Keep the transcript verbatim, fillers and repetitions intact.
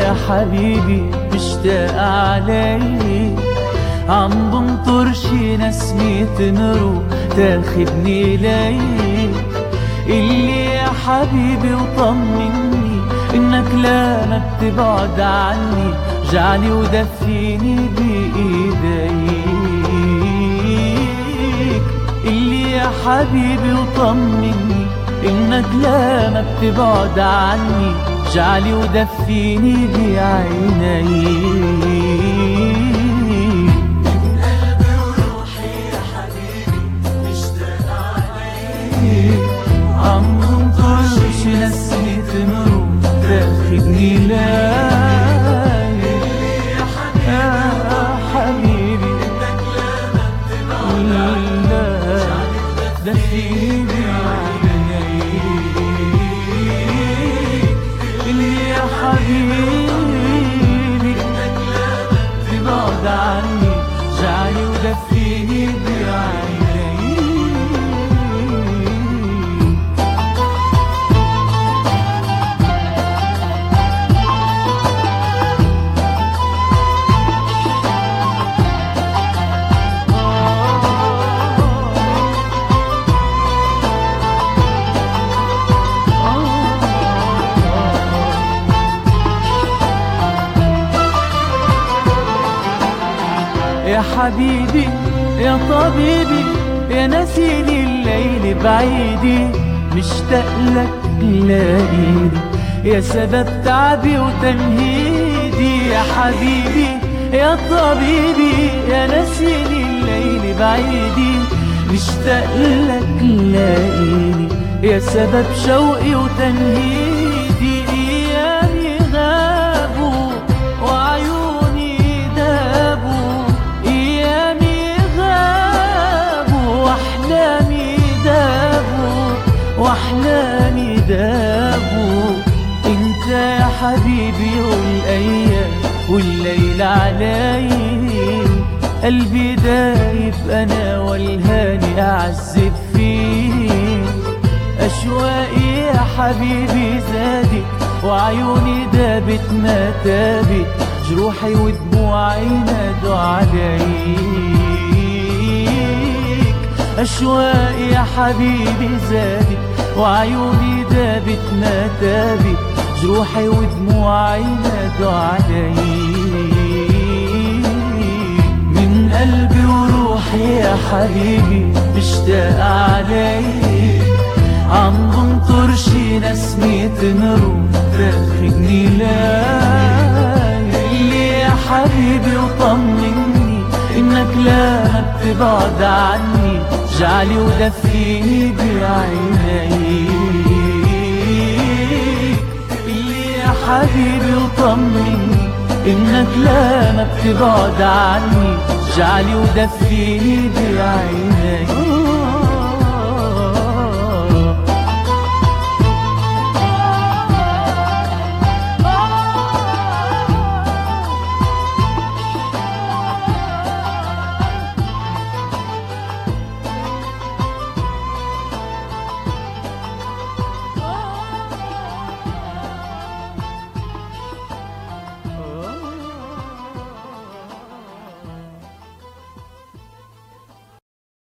يا حبيبي مشتاق عليك، عم بنطر شي نسمة نروح تاخدني ليك. اللي يا حبيبي وطمني انك لا ما بتبعد عني، جعلي ودفيني بايديك. اللي يا حبيبي وطمني انك لا ما بتبعد عني، جعلي ودفيني بعينيك. عم بنطرش نسمة نروح تاخدني لايك يا حبيبي، لا دفيني بعينيك. اللي يا حبيبي تبعد عني، جعلي ودفيني بعينيك. يا حبيبي يا طبيبي يا نسيني الليل بعيدي، مشتاق لك تلاقيني يا سبب تعبي وتمهيدي. يا حبيبي يا طبيبي يا نسيني الليل بعيدي، مشتاق لك تلاقيني يا سبب شوقي وتنهيدي. ايامي غابوا وعيوني دابوا، واحلامي دابوا. انت يا حبيبي والايام والليل علي، قلبي دايب انا والهاني اعذب فيه. اشواقي يا حبيبي زادت وعيوني دابت ما تابت، جروحي ودموعي نادوا عليك. أشواقي يا حبيبي زادت وعيوني دابت ما تابت، جروحي ودموعي نادوا عليك. من قلبي وروحي يا حبيبي مشتاق عليك، عم بنطر شي نسمة نروح تاخدني لايك. اللي يا حبيبي وطمني انك لا ما بتبعد عني، جعلي ودفيني بعينيك. اللي يا حبيبي وطمني انك لا ما بتبعد عني، جعلي ودفيني بعينيك.